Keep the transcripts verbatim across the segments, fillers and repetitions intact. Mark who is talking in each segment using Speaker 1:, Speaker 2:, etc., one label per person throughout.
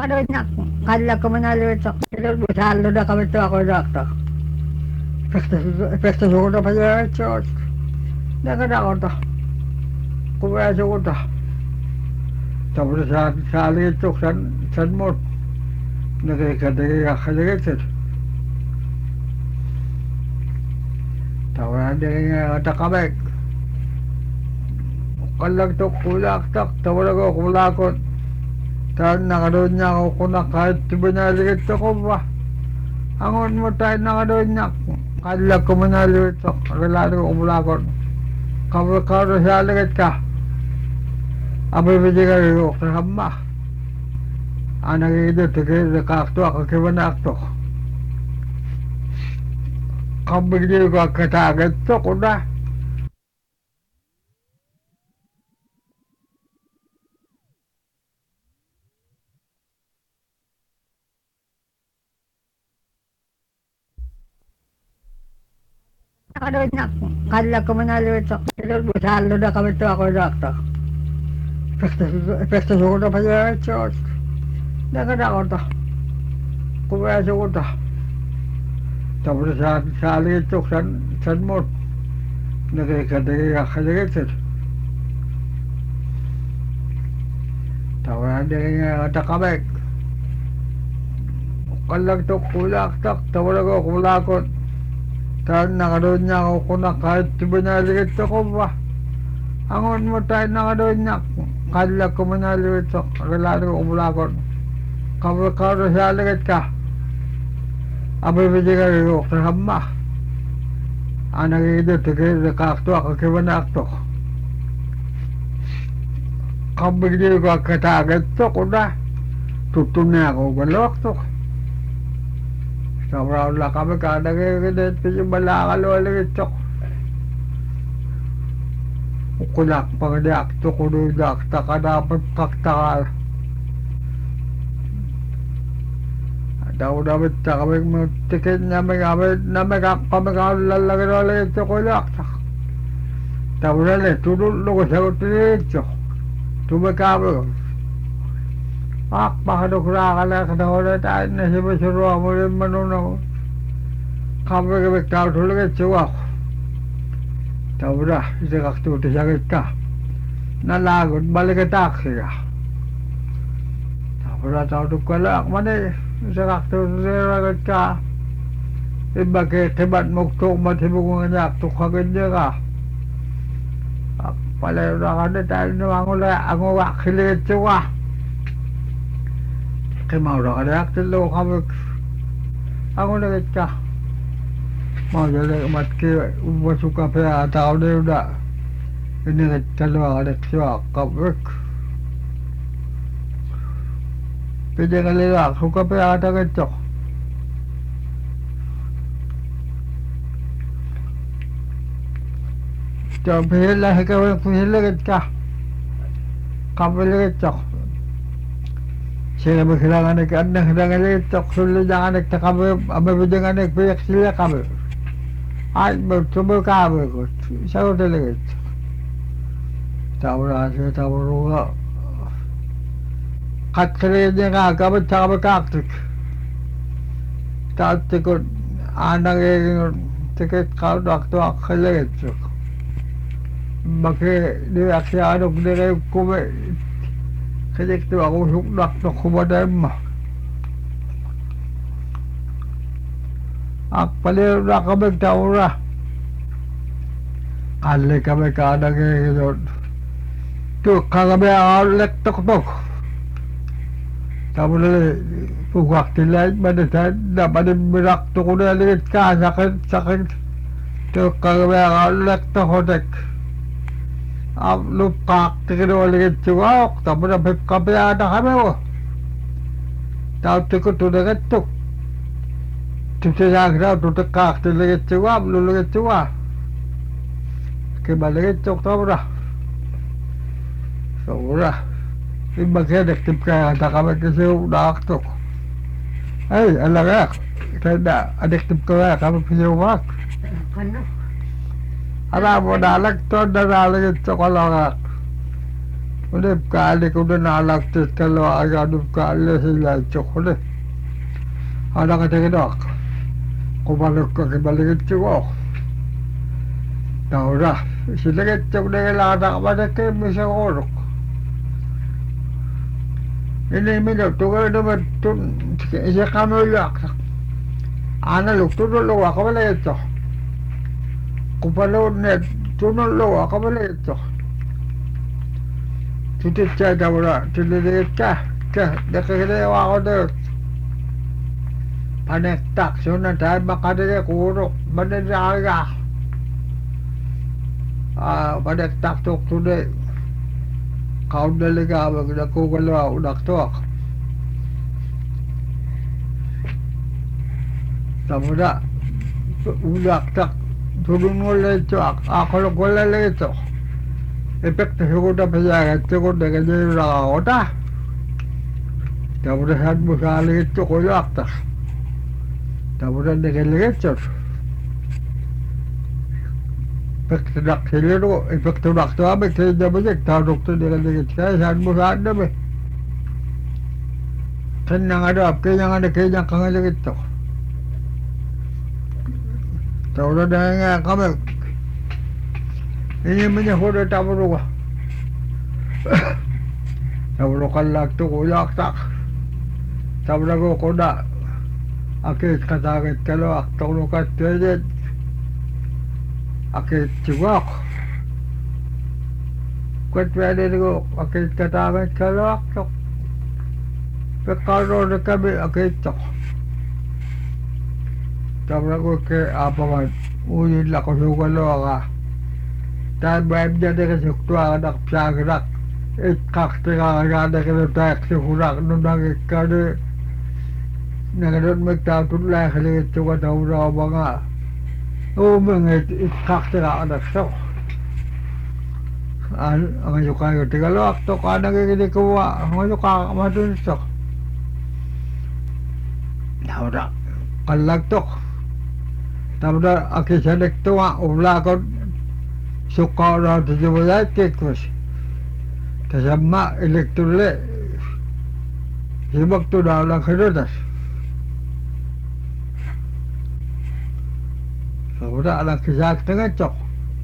Speaker 1: Nakadonya kala ko manalo ito. Pero busalo na kami ito ako doktor. Pesta ko na pa yung ito. Nakada ko ito. Kumaya ko ito. Tapos sa sali ito san san mo. Nakikadagi kakaligitin. Tapos hindi nga takamig. Kalag to kulak tak. Tapos ako kulakot. Tapos nakadoon niya ako kung kahit tibinaligit ako ba. Angon mo tayo nakadoon niya. Kalag ko manaligit ako. Kagalado ko kulakot. Kapag karo siya ligit ka. Abay bidi ka rin ako sa hama. Ang nakikita tigil na kakto ako kiba na akto. Kapag di ko katagat to ko na. Nakadonya kala ko manalo ito. Pero busalo na kami ito ako doktor. Pesta ko na pa yung ito. Nakada ko ito. Kumaya ko ito. Tapos sa sali ito san san mo. Nakikadagi kakaligitin. Tapos hindi nga takamig. Kalag to kulak tak. Tapos ako kulakot. Tapos nakadoon niya ako kung kahit tibinaligit ako ba. Angon mo tayo nakadoon niya. Kalag ko manaligit ako. Kagalado ko kulakot. Kapag karo siya ligit ka. Abay bidi ka rin ako sa hama. Ang nakikita tigil na kakto ako kiba na akto. Kapag di ko katagat to ko na. Tutun na ako galok to. Sobrang lang kami ka nakikita ito yung malakal ulit ito. Kulak pang di akto kuno di akta ka dapat kakta ka. Daw dapat sa kami tikit namin kami namin kami kalalagin ulit ito kulak. Tapos ulit tulog ko sa ulit. Tumagkami. Ak, makadukura ka na ulit tayo na simasuro mo rin manunaw. Kami kami tulog ito ako. Tapos na, isa kaktuti sakit ka. Nalagod, balik ka taksi ka. Tapos na, tawag ko lang man eh. Isa kaktuti sakit ka. Iba kitibat muktok matibong nga tuk kagad niya ka. Palayo na ka na tayo naman ko lang ang wakilit siya ka. Kimaura ka na akilo kami. Ang ulit ka. Magaling matki ubasok ka pa tao na yun na. Inigit talawa ka na siya kabrik. Pwede ka nila suka pa ata ito. Ito pihila ikaw yung pihiligit ka. Kapiligit ako. Sila maghilangan ng kanang hilangan ito. Sulit ang anak na kami. Amabidang anak piyak sila kami. Ay, magtumul kami ko. Isa ko talaga ito. Tao na siya, tao na. Katkaliin niya nga, kami sa kami kaktik. Tao tikot, anang yung tikit ka, nakto ang kaliit. Maki, niyak siya anong nilay kumi. Kadik to ako suknak na kumaday mo. Ak paliw na kami tao na. Kali kami kanang yun. Ito kami ang lektok-tok. Tama na pugwak tilay manitan na manibirak to ko na ligit ka sakit sakit. Ito kami ang lektok-tok. Ang lupak tingin mo ligit siwak. Tama na kami na kami mo. Tao tiko to na gatok. Tusiyak na tutakak tiligit siwak. Luligit siwak. Kimaligit siwak tama na. Sobra. Ibagay naktip ka na kami kasi nakaktok. Ay, alagak. Kaya adektip ko na kami pisiwak. Alam mo, nalagto na nalagit sa kalangak. Udah kali kuda nalak tes kalau agak udah kali sila cokole. Ada kata kedok. Kau balik ke balik itu kok. Tahu dah. Sila kecok dengan lada pada ke bisa korok. Ini minyak tu kalau dah betul. Saya kamu lihat. Anak lu tu dulu aku balik itu. Kau balik net tu dulu aku balik itu. Tutup cah dah pula. Tutup cah. Cah. Dah kena awak tu. Panek tak. Suna dah makan dia kuruk. Mana dia agak. Ah, panek tak tu tu deh. Kau dah lega. Aku kalau udah tu. Tahu dah. Udah tak. Turun oleh itu. Aku kalau kalau itu. Efek tersebut apa saja. Tersebut dengan dia orang otak. Tahu dah saat muka itu kalau akta. Tahu dah dengan itu. Efek terdak sini tu. Efek terdak tu apa? Saya dah banyak tahu doktor dengan itu. Saya saat muka ada be. Kan yang ada apa? Yang ada kayaknya kangen itu. Tahu dah dengan kami. Ini menyahut tahu tu. Tahu tu kalau tu kuyak tak. Tahu dah kau koda. Akit kata akit kalau aktor lu kata je. Akit juga. Kuat berada tu akit kata akit kalau aktor. Pekaro dekat be akit tu. Tahu dah kau ke apa man. Uji lah kau suka lu agak. Dan baik jadi kesukaan ada psagerak. Ikat tengah ada kena tak sekurak nundang ikat. Nangadot magtaw tulay kali ito ka daw raw mga umangit ikat tengah ada so. Ang ang yuka yung tigalok to ka nagigili kuwa ang yuka madun so. Daw da kalag to. Daw da akisanek to nga ulakot suka raw to jubulay tikus. Kasama elektrile. Hibag to daw lang karotas. Sudah ada kisah tengah cok.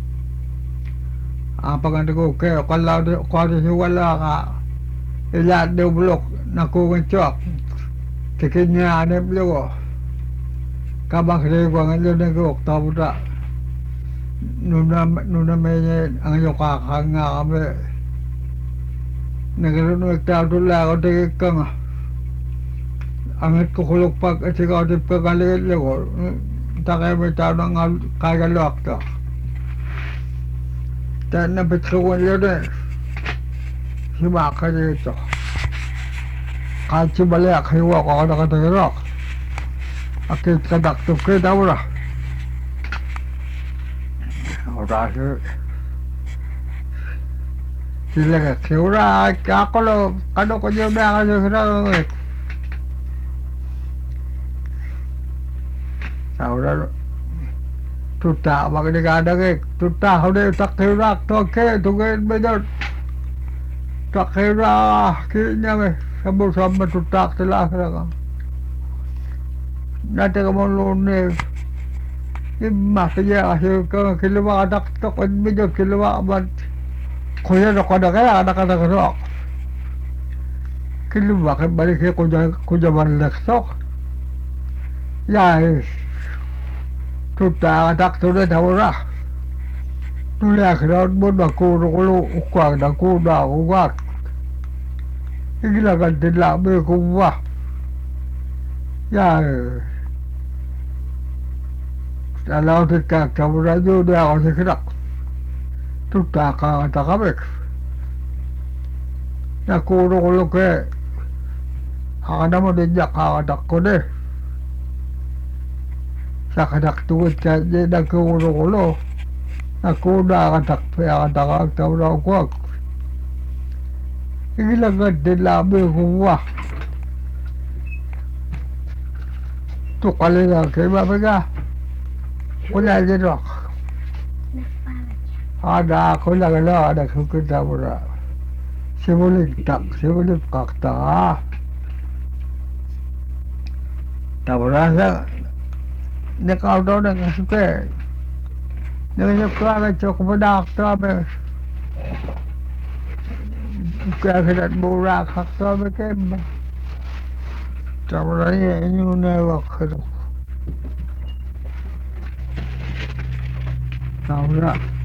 Speaker 1: Apa kan tu ke kalau kalau suara ka ilat dia blok nak ku cok. Tiknya ada blok. Kabang dia buang dia nak ku tahu tak. Nuna nuna meje ang yo ka kanga kami. Nagano nak tahu tu lah kau tikang. Angat ko kulok pag at ikaw di pagkalit lego. Tak kaya may tao ng kagalok to. Dan napitsuwan yun eh. Himaka dito. Kahit si baliak, hiwa ko kada katagirok. Akit kadaktok kita mo na. Ora si... Sila ka, siura, ako lo, kano ko niyo ba ako siya na Saudara tuta makanya kadang ke tuta hode tak kira tak ke tu ke betul tak kira kira me sambil sambil tuta telah kira nanti kamu lone ini saja asyik ke kilwa ada tak kan betul kilwa amat kaya nak ada kaya ada kata kerok kilwa kan balik ke kuja kuja balik sok ya tuta tak tu dah tahu lah. Tu lihat kerana pun aku kalau ukuran aku dah ukuran. Ini lah kan tidak berkuah. Ya, kalau kita kamu raja dia akan sekerak. Tuta kata kami. Aku kalau ke, ada mau dijak ada kode. Nakadak tuwid ka di nagkukulo-kulo. Ako nakadak pa nakadak taw na ako. Ilagad din labi kuwa. Tukali na kay mabiga. Wala din ako. Ada ako lang lang. Ada ko kita mo na. sivulit tak sivulit kaktaa tavrasa ne kaudo ne kasuke ne yukka chok badak tabe kaya kidat burak hak tabe kem tavrasa ini ne waktu tavra